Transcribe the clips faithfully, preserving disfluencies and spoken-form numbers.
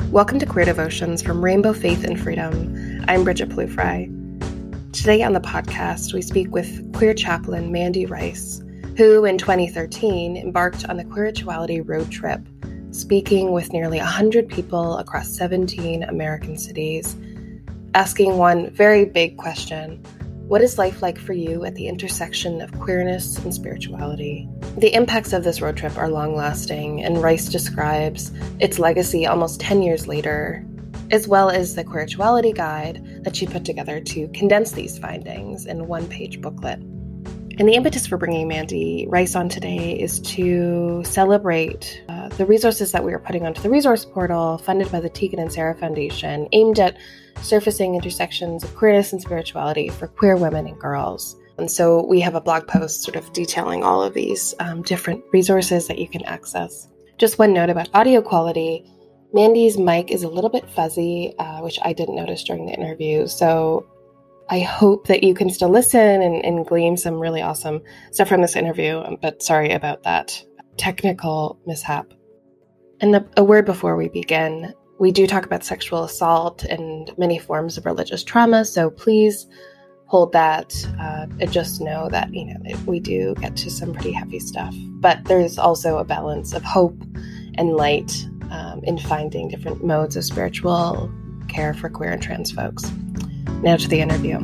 Welcome to Queer Devotions from Rainbow Faith and Freedom. I'm Bridget Plouffe. Today on the podcast, we speak with queer chaplain Mandy Rice, who in twenty thirteen embarked on the Queerituality road trip, speaking with nearly one hundred people across seventeen American cities, asking one very big question: what is life like for you at the intersection of queerness and spirituality? The impacts of this road trip are long-lasting, and Rice describes its legacy almost ten years later, as well as the Queerituality guide that she put together to condense these findings in a one-page booklet. And the impetus for bringing Mandy Rice on today is to celebrate uh, the resources that we are putting onto the resource portal funded by the Tegan and Sarah Foundation, aimed at surfacing intersections of queerness and spirituality for queer women and girls. And so we have a blog post sort of detailing all of these um, different resources that you can access. Just one note about audio quality. Mandy's mic is a little bit fuzzy, uh, which I didn't notice during the interview. So I hope that you can still listen and, and glean some really awesome stuff from this interview, but sorry about that technical mishap. And the, a word before we begin, we do talk about sexual assault and many forms of religious trauma, so please hold that uh, and just know that, you know, we do get to some pretty heavy stuff, but there's also a balance of hope and light um, in finding different modes of spiritual care for queer and trans folks. Now to the interview.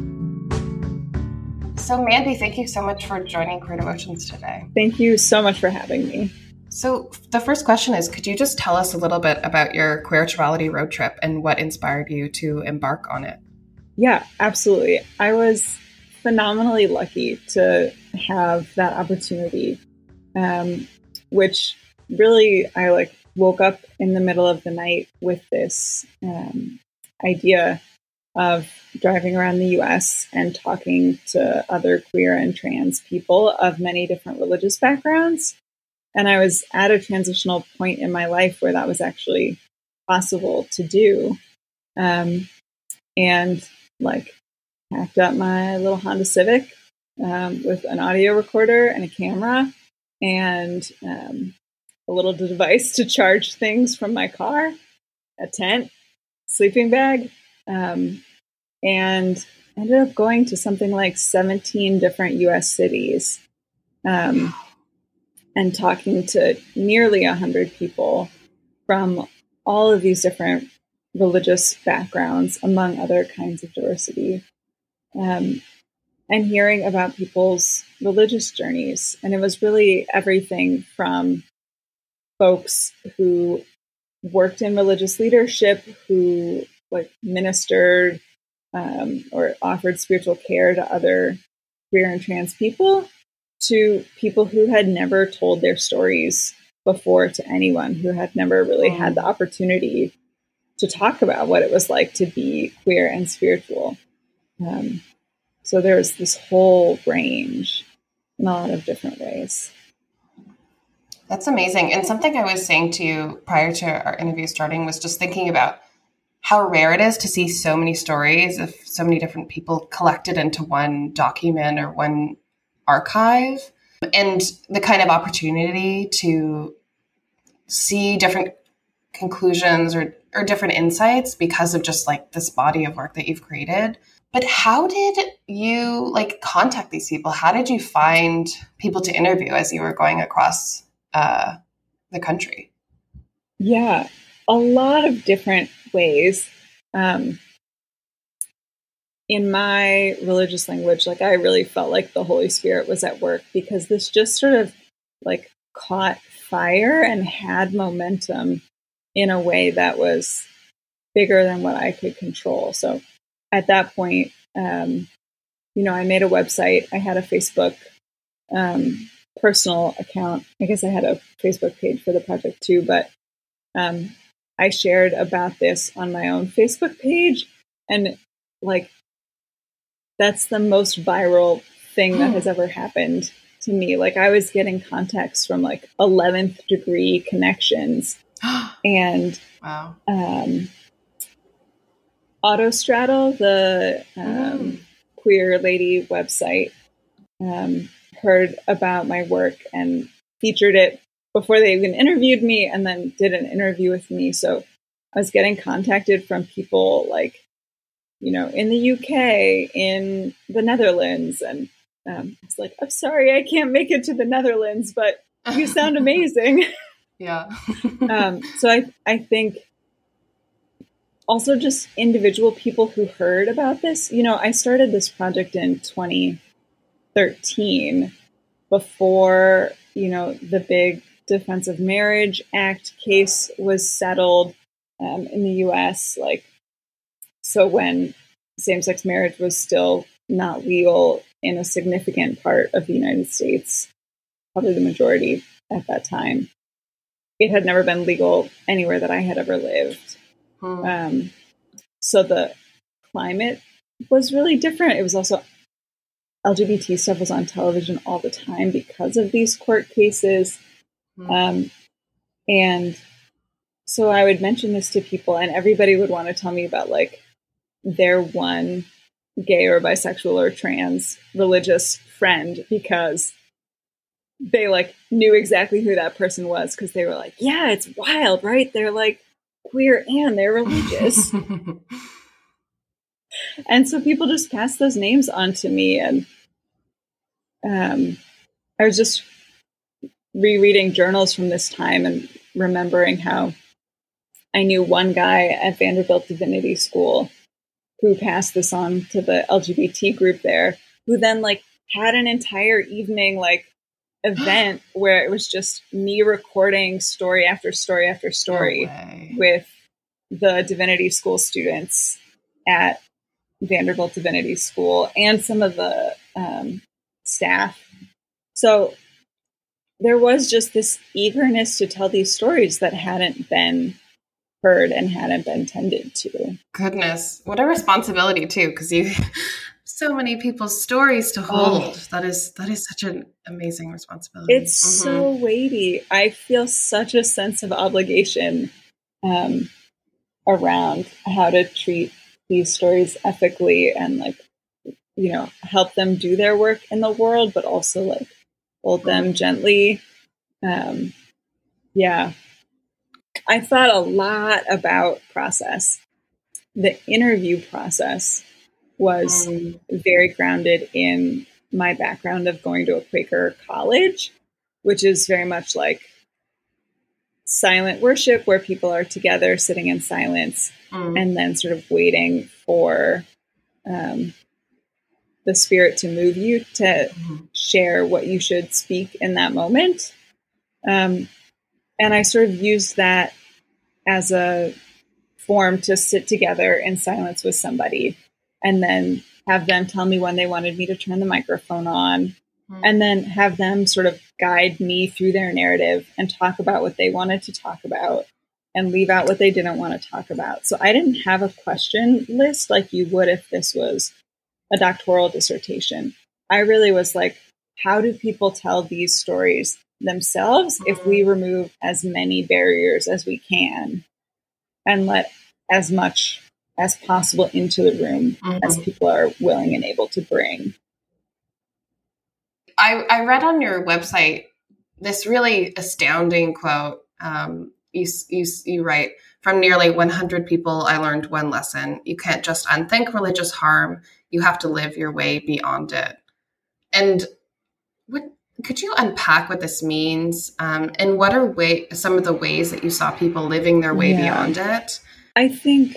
So Mandy, thank you so much for joining Queer Devotions today. Thank you so much for having me. So the first question is, could you just tell us a little bit about your Queerituality road trip and what inspired you to embark on it? Yeah, absolutely. I was phenomenally lucky to have that opportunity, um, which really I like woke up in the middle of the night with this um, idea of driving around the U S and talking to other queer and trans people of many different religious backgrounds. And I was at a transitional point in my life where that was actually possible to do. Um, and like packed up my little Honda Civic um, with an audio recorder and a camera and um, a little device to charge things from my car, a tent, sleeping bag, um, and ended up going to something like seventeen different U S cities um, and talking to nearly one hundred people from all of these different religious backgrounds, among other kinds of diversity, um, and hearing about people's religious journeys. And it was really everything from folks who worked in religious leadership, who like ministered um, or offered spiritual care to other queer and trans people, to people who had never told their stories before to anyone, who had never really had the opportunity to talk about what it was like to be queer and spiritual. Um, so there's this whole range in a lot of different ways. That's amazing. And something I was saying to you prior to our interview starting was just thinking about how rare it is to see so many stories of so many different people collected into one document or one archive, and the kind of opportunity to see different conclusions or, or different insights because of just like this body of work that you've created. But how did you like contact these people? How did you find people to interview as you were going across uh, the country? Yeah, a lot of different ways. Um, in my religious language, like I really felt like the Holy Spirit was at work, because this just sort of like caught fire and had momentum in a way that was bigger than what I could control. So at that point, um, you know, I made a website. I had a Facebook um, personal account. I guess I had a Facebook page for the project too, but um, I shared about this on my own Facebook page. And like, that's the most viral thing that has ever happened to me. Like I was getting contacts from like eleventh degree connections and wow. um, Autostraddle, the um, mm. queer lady website, um, heard about my work and featured it before they even interviewed me, and then did an interview with me. So I was getting contacted from people like, you know, in the U K, in the Netherlands. And um, I was like, I'm sorry, I can't make it to the Netherlands, but you sound amazing. Yeah. um, so I, I think also just individual people who heard about this, you know, I started this project in twenty thirteen before, you know, the big Defense of Marriage Act case was settled um, in the U S. Like, so when same-sex marriage was still not legal in a significant part of the United States, probably the majority at that time, it had never been legal anywhere that I had ever lived. Hmm. Um, so the climate was really different. It was also L G B T stuff was on television all the time because of these court cases. Hmm. Um, and so I would mention this to people and everybody would want to tell me about like their one gay or bisexual or trans religious friend because they like knew exactly who that person was because they were like, yeah, it's wild, right? They're like queer and they're religious. And so people just passed those names on to me. And um, I was just rereading journals from this time and remembering how I knew one guy at Vanderbilt Divinity School who passed this on to the L G B T group there, who then like had an entire evening like event where it was just me recording story after story after story no with the Divinity School students at Vanderbilt Divinity School and some of the um, staff. So there was just this eagerness to tell these stories that hadn't been heard and hadn't been tended to. Goodness, what a responsibility too, because you so many people's stories to hold. Oh, that is that is such an amazing responsibility. It's mm-hmm. so weighty. I feel such a sense of obligation um, around how to treat these stories ethically and like, you know, help them do their work in the world, but also like hold them mm-hmm. gently. Um, yeah. I thought a lot about process. The interview process was mm. very grounded in my background of going to a Quaker college, which is very much like silent worship where people are together sitting in silence mm. and then sort of waiting for um, the Spirit to move you to mm. share what you should speak in that moment. Um, and I sort of used that as a form to sit together in silence with somebody and then have them tell me when they wanted me to turn the microphone on mm. and then have them sort of guide me through their narrative and talk about what they wanted to talk about and leave out what they didn't want to talk about. So I didn't have a question list like you would if this was a doctoral dissertation. I really was like, how do people tell these stories themselves mm. if we remove as many barriers as we can and let as much as possible into the room mm-hmm. as people are willing and able to bring. I, I read on your website this really astounding quote. Um, you, you, you write, from nearly one hundred people, I learned one lesson. You can't just unthink religious harm. You have to live your way beyond it. And what could you unpack what this means? Um, and what are way, some of the ways that you saw people living their way yeah. beyond it? I think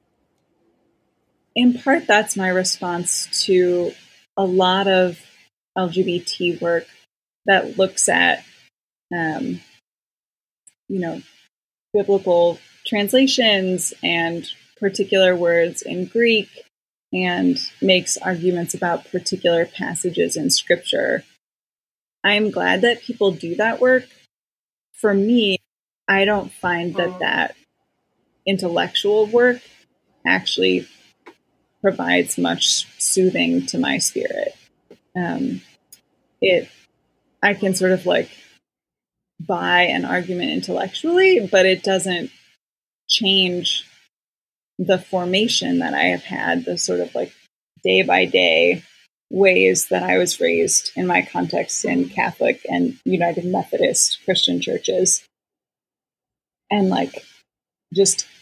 in part that's my response to a lot of L G B T work that looks at, um, you know, biblical translations and particular words in Greek and makes arguments about particular passages in scripture. I'm glad that people do that work. For me, I don't find that that intellectual work actually provides much soothing to my spirit. Um, it, I can sort of like buy an argument intellectually, but it doesn't change the formation that I have had, the sort of like day by day ways that I was raised in my context in Catholic and United Methodist Christian churches. And like just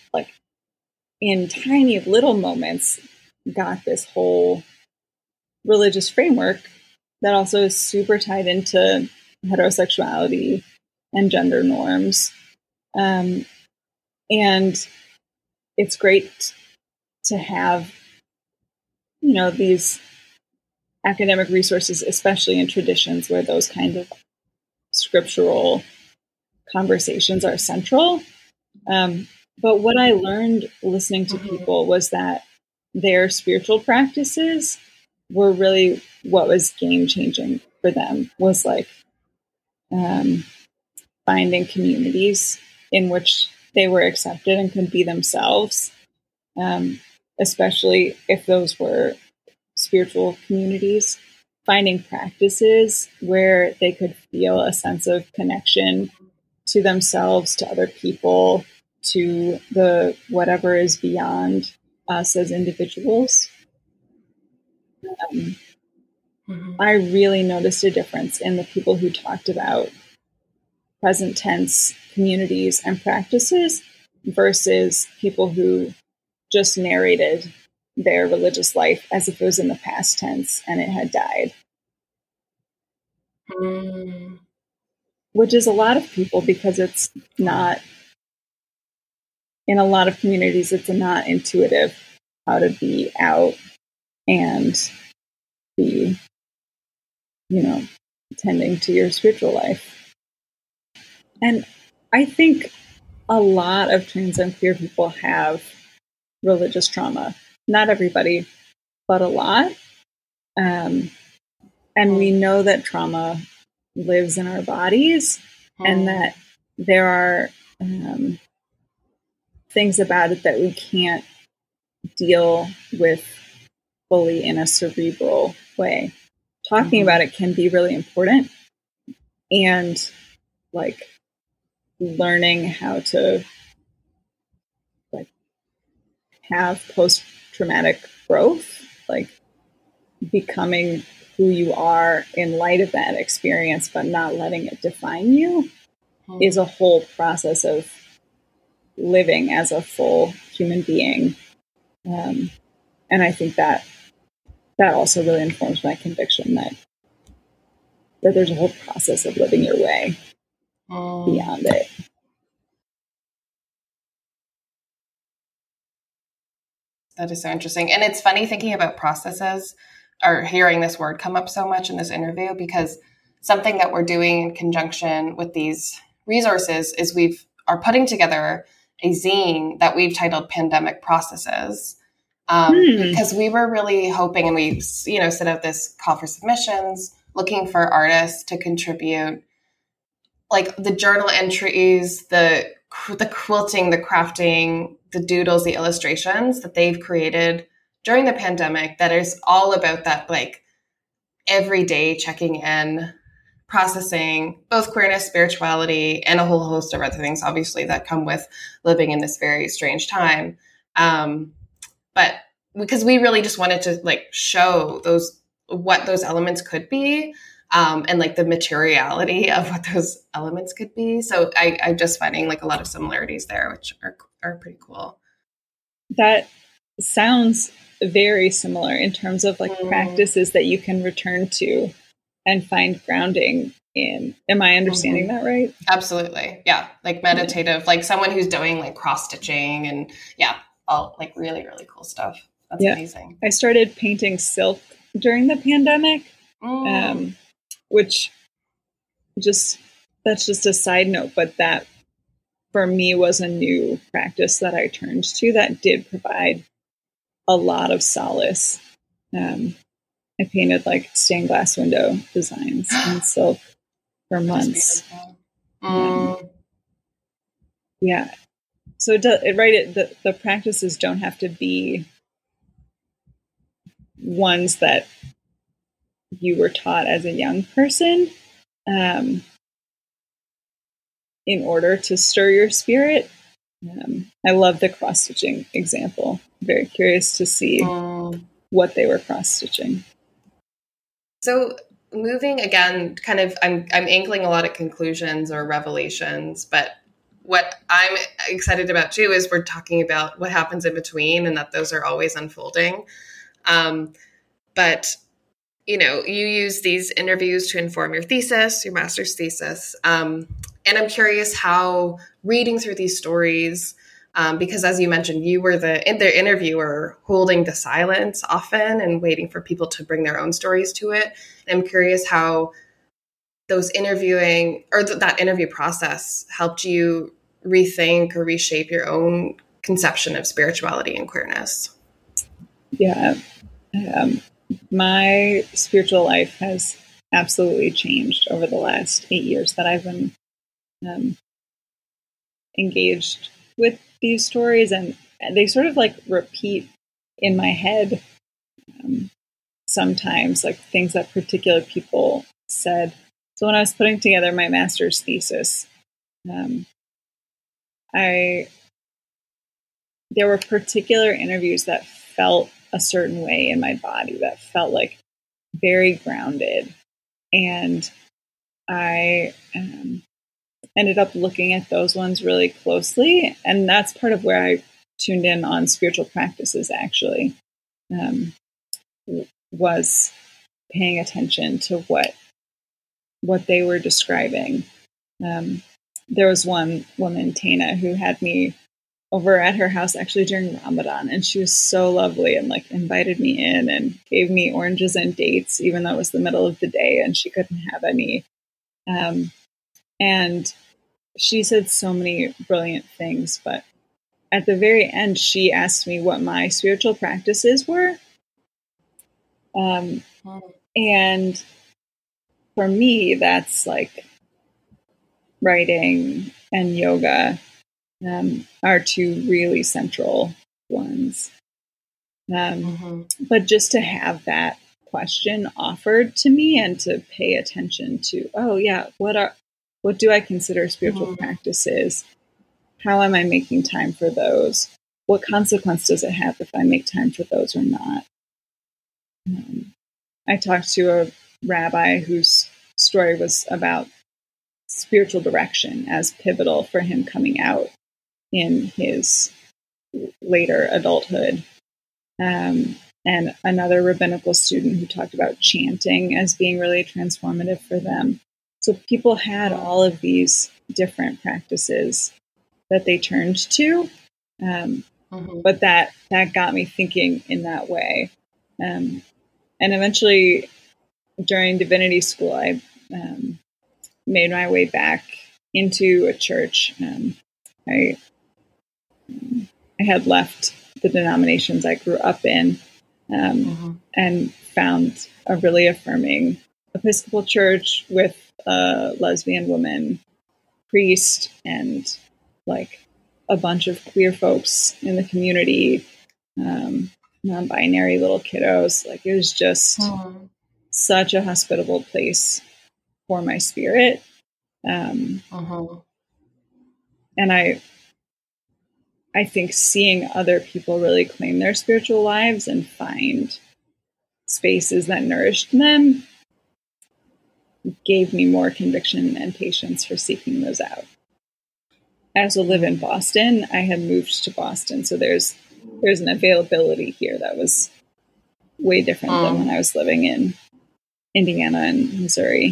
like in tiny little moments got this whole religious framework that also is super tied into heterosexuality and gender norms. Um, and it's great to have, you know, these academic resources, especially in traditions where those kind of scriptural conversations are central. Um, but what I learned listening to Mhm. people was that their spiritual practices were really what was game changing for them, was like um, finding communities in which they were accepted and could be themselves, um, especially if those were spiritual communities, finding practices where they could feel a sense of connection to themselves, to other people, to the whatever is beyond us as individuals. Um, Mhm. I really noticed a difference in the people who talked about present tense communities and practices versus people who just narrated their religious life as if it was in the past tense and it had died, Mm. which is a lot of people because it's not, in a lot of communities, it's not intuitive how to be out and be, you know, tending to your spiritual life. And I think a lot of trans and queer people have religious trauma. Not everybody, but a lot. Um, and we know that trauma lives in our bodies and that there are um, things about it that we can't deal with fully in a cerebral way. Talking Mhm. about it can be really important, and like learning how to like have post-traumatic growth, like becoming who you are in light of that experience, but not letting it define you, Mhm. is a whole process of living as a full human being. Um, and I think that that also really informs my conviction that that there's a whole process of living your way Mm. beyond it. That is so interesting. And it's funny thinking about processes or hearing this word come up so much in this interview, because something that we're doing in conjunction with these resources is we've are putting together a zine that we've titled Pandemic Processes. Um, Hmm. because we were really hoping, and we, you know, set out this call for submissions, looking for artists to contribute, like the journal entries, the the quilting, the crafting, the doodles, the illustrations that they've created during the pandemic, that is all about that, like everyday checking in, processing both queerness, spirituality, and a whole host of other things, obviously, that come with living in this very strange time. Um, but because we really just wanted to like show those, what those elements could be, um, and like the materiality of what those elements could be. So I, I'm just finding like a lot of similarities there, which are are pretty cool. That sounds very similar in terms of like Mm. practices that you can return to and find grounding in. Am I understanding Mm-hmm. that right? Absolutely. Yeah. Like meditative, yeah. Like someone who's doing like cross stitching and yeah, all like really, really cool stuff. That's yeah. amazing. I started painting silk during the pandemic, Mm. um, which just, that's just a side note, but that for me was a new practice that I turned to that did provide a lot of solace. Um, I painted like stained glass window designs in silk for months. Mm. Um, yeah. So it does, it, right, it, the, the practices don't have to be ones that you were taught as a young person um, in order to stir your spirit. Um, I love the cross stitching example. Very curious to see Mm. what they were cross stitching. So moving again, kind of, I'm I'm angling a lot at conclusions or revelations, but what I'm excited about too is we're talking about what happens in between and that those are always unfolding. Um, but, you know, you use these interviews to inform your thesis, your master's thesis. Um, and I'm curious how reading through these stories, um, because as you mentioned, you were the, in the interviewer holding the silence often and waiting for people to bring their own stories to it. And I'm curious how those interviewing or th- that interview process helped you rethink or reshape your own conception of spirituality and queerness. Yeah. Um, my spiritual life has absolutely changed over the last eight years that I've been um, engaged with these stories, and they sort of like repeat in my head um, sometimes, like things that particular people said. So when I was putting together my master's thesis, um, I there were particular interviews that felt a certain way in my body, that felt like very grounded. And I um, ended up looking at those ones really closely. And that's part of where I tuned in on spiritual practices, actually, um, was paying attention to what what they were describing. Um, there was one woman, Tana, who had me over at her house actually during Ramadan, and she was so lovely and like invited me in and gave me oranges and dates, even though it was the middle of the day and she couldn't have any. Um, and she said so many brilliant things, but at the very end, she asked me what my spiritual practices were. Um, and for me, that's like writing and yoga um, are two really central ones. Um, mm-hmm. But just to have that question offered to me and to pay attention to, oh yeah, what are, what do I consider spiritual mm-hmm. practices? How am I making time for those? What consequence does it have if I make time for those or not? Um, I talked to a rabbi whose story was about spiritual direction as pivotal for him coming out in his later adulthood. Um, and another rabbinical student who talked about chanting as being really transformative for them. So people had all of these different practices that they turned to, um, mm-hmm. but that that got me thinking in that way. Um, and eventually, during divinity school, I um, made my way back into a church. Um, I I had left the denominations I grew up in, um, mm-hmm. and found a really affirming Episcopal church with a lesbian woman priest and like a bunch of queer folks in the community, um, non-binary little kiddos. Like it was just mm-hmm. such a hospitable place for my spirit. Um, mm-hmm. And I, I think seeing other people really claim their spiritual lives and find spaces that nourished them gave me more conviction and patience for seeking those out. I also live in Boston. I had moved to Boston, so there's there's an availability here that was way different um, than when I was living in Indiana and Missouri.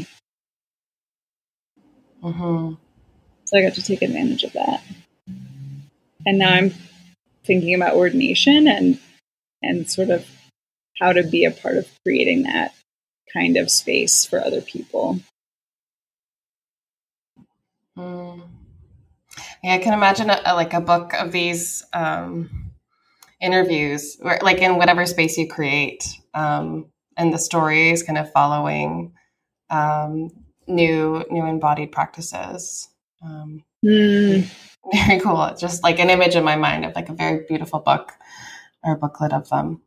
Uh-huh. So I got to take advantage of that. And now I'm thinking about ordination and and sort of how to be a part of creating that kind of space for other people. Mm. Yeah, I can imagine a, a, like a book of these um, interviews, where, like in whatever space you create, um, and the stories kind of following um, new new embodied practices. Um, mm. Very cool. It's just like an image in my mind of like a very beautiful book or a booklet of them.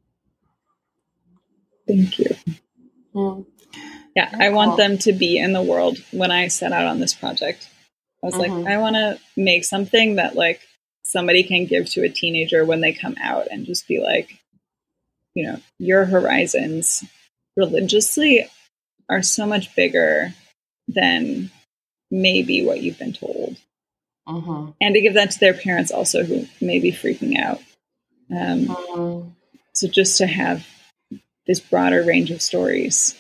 Thank you. Mm. Yeah, very I cool. want them to be in the world. When I set out on this project, I was mm-hmm. like, I want to make something that like somebody can give to a teenager when they come out and just be like, you know, your horizons religiously are so much bigger than maybe what you've been told. mm-hmm. and to give that to their parents also who may be freaking out. Um, mm-hmm. So just to have this broader range of stories.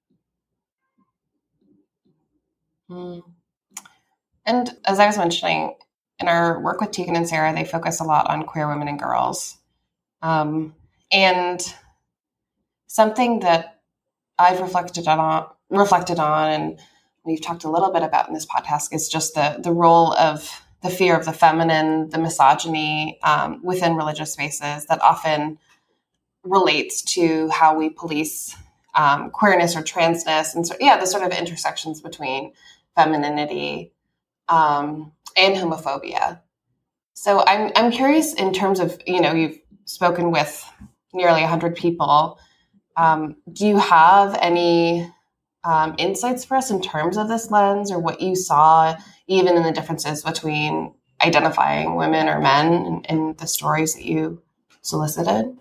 Mm. And as I was mentioning, in our work with Tegan and Sarah, they focus a lot on queer women and girls. Um, and something that I've reflected on, reflected on, and we've talked a little bit about in this podcast is just the the role of the fear of the feminine, the misogyny um, within religious spaces that often relates to how we police um, queerness or transness, and so yeah, the sort of intersections between femininity um, and homophobia. So I'm I'm curious in terms of, you know, you've spoken with nearly one hundred people. Um, do you have any um, insights for us in terms of this lens, or what you saw even in the differences between identifying women or men in, in the stories that you solicited?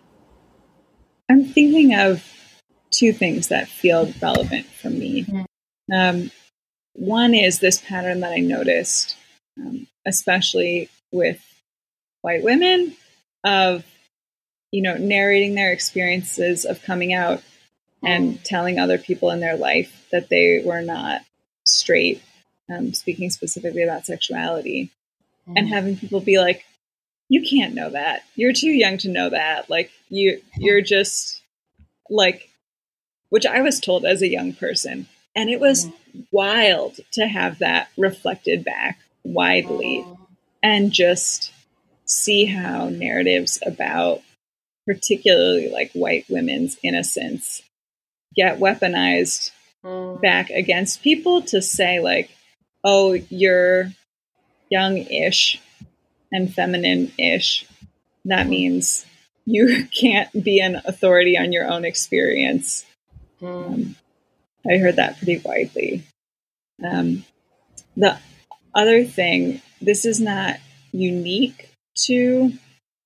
I'm thinking of two things that feel relevant for me. Mm-hmm. Um, one is this pattern that I noticed, um, especially with white women, of, you know, narrating their experiences of coming out mm-hmm. and telling other people in their life that they were not straight, um, speaking specifically about sexuality, mm-hmm. and having people be like, you can't know that. You're too young to know that. Like, you, you're just like, which I was told as a young person. And it was mm-hmm. wild to have that reflected back widely mm-hmm. and just see how narratives about particularly like white women's innocence get weaponized mm-hmm. back against people to say like, oh, you're young-ish and feminine-ish. That mm-hmm. means you can't be an authority on your own experience. Mm-hmm. Um, I heard that pretty widely. Um, the other thing, this is not unique to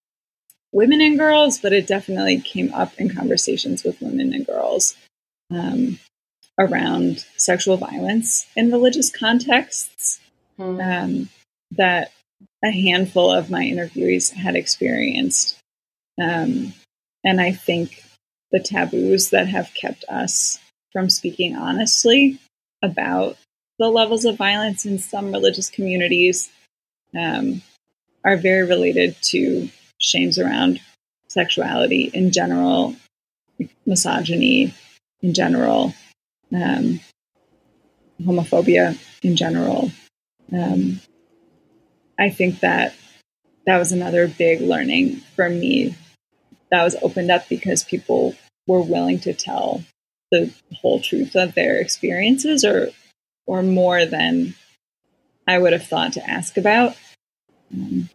women and girls, but it definitely came up in conversations with women and girls um, around sexual violence in religious contexts mm. um, that a handful of my interviewees had experienced. Um, and I think the taboos that have kept us from speaking honestly about the levels of violence in some religious communities um, are very related to shames around sexuality in general, misogyny in general, um, homophobia in general. Um, I think that that was another big learning for me that was opened up because people were willing to tell the whole truth of their experiences, or or more than I would have thought to ask about. Um,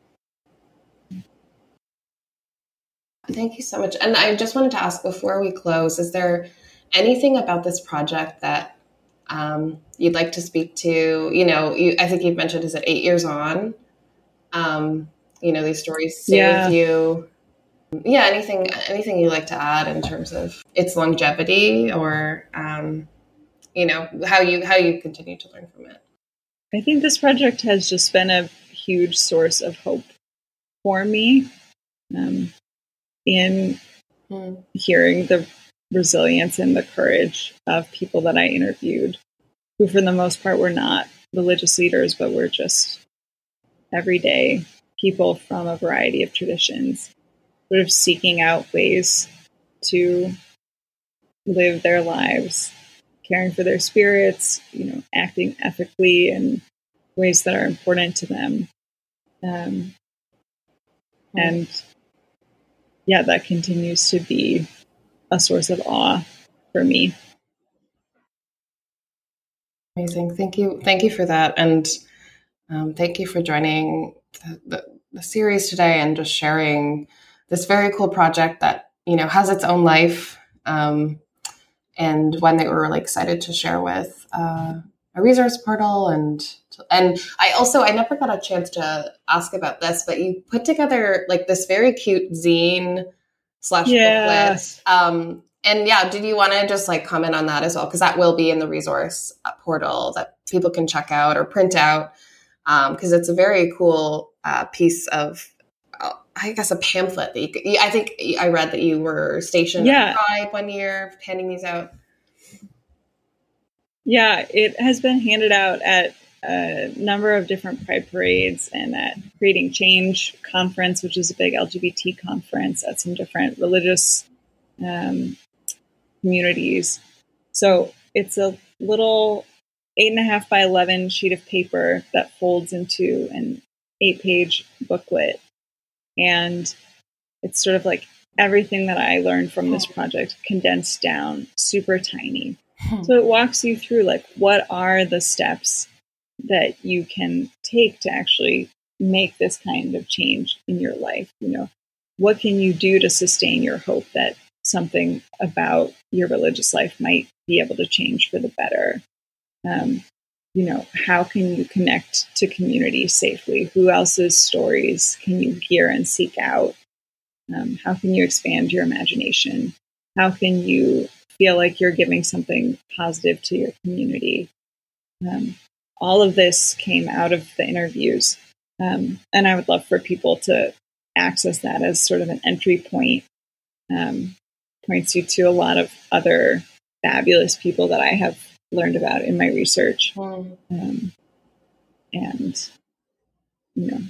Thank you so much. And I just wanted to ask before we close, is there anything about this project that um, you'd like to speak to? You know, you, I think you've mentioned, is it eight years on? Um, you know, these stories saved yeah. you. Yeah, anything anything you'd like to add in terms of its longevity, or um, you know, how you how you continue to learn from it? I think this project has just been a huge source of hope for me um, in hmm. hearing the resilience and the courage of people that I interviewed, who for the most part were not religious leaders, but were just everyday people from a variety of traditions, sort of seeking out ways to live their lives, caring for their spirits, you know, acting ethically in ways that are important to them. Um, and yeah, that continues to be a source of awe for me. Amazing. Thank you. Thank you for that. And um, thank you for joining the, the, the series today and just sharing this very cool project that, you know, has its own life, um, and one that we're really excited to share with uh, a resource portal. And and I also, I never got a chance to ask about this, but you put together like this very cute zine slash yeah. booklet. Um, and yeah, did you want to just like comment on that as well? Because that will be in the resource portal that people can check out or print out. because um, it's a very cool uh, piece of, uh, I guess, a pamphlet that you could, I think I read that you were stationed yeah. at Pride one year handing these out. Yeah, it has been handed out at a number of different Pride parades and at Creating Change conference, which is a big L G B T conference, at some different religious um, communities. So it's a little eight and a half by eleven sheet of paper that folds into an eight page booklet. And it's sort of like everything that I learned from this project condensed down, super tiny. So it walks you through, like, what are the steps that you can take to actually make this kind of change in your life? You know, what can you do to sustain your hope that something about your religious life might be able to change for the better? Um, you know, how can you connect to community safely? Who else's stories can you hear and seek out? Um, how can you expand your imagination? How can you feel like you're giving something positive to your community? Um, all of this came out of the interviews. Um, and I would love for people to access that as sort of an entry point. Um, points you to a lot of other fabulous people that I have learned about in my research. Um, and, you know,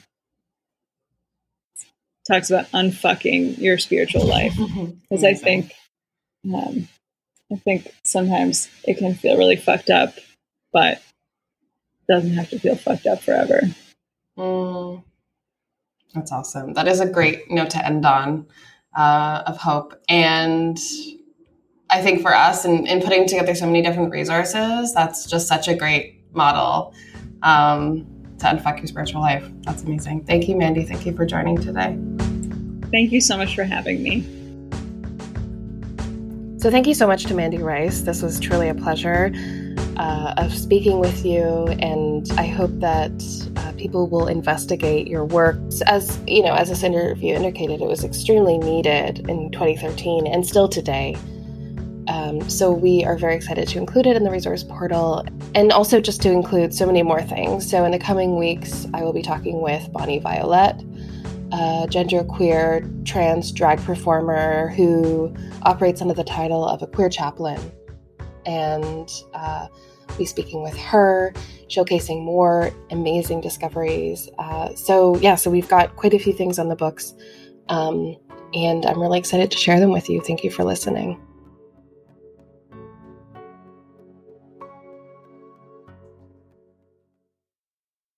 talks about unfucking your spiritual life. Because I think, um, I think sometimes it can feel really fucked up, but doesn't have to feel fucked up forever. Mm, that's awesome. That is a great note to end on, uh, of hope. And I think for us, in, in putting together so many different resources, that's just such a great model um, to unfuck your spiritual life. That's amazing. Thank you, Mandy. Thank you for joining today. Thank you so much for having me. So thank you so much to Mandy Rice. This was truly a pleasure uh, of speaking with you, and I hope that uh, people will investigate your work. As you know, as this interview indicated, it was extremely needed in twenty thirteen and still today. Um, so we are very excited to include it in the resource portal, and also just to include so many more things. So in the coming weeks, I will be talking with Bonnie Violet, a genderqueer trans drag performer who operates under the title of a queer chaplain. And uh, we'll be speaking with her, showcasing more amazing discoveries. Uh, so yeah, so we've got quite a few things on the books. Um, and I'm really excited to share them with you. Thank you for listening.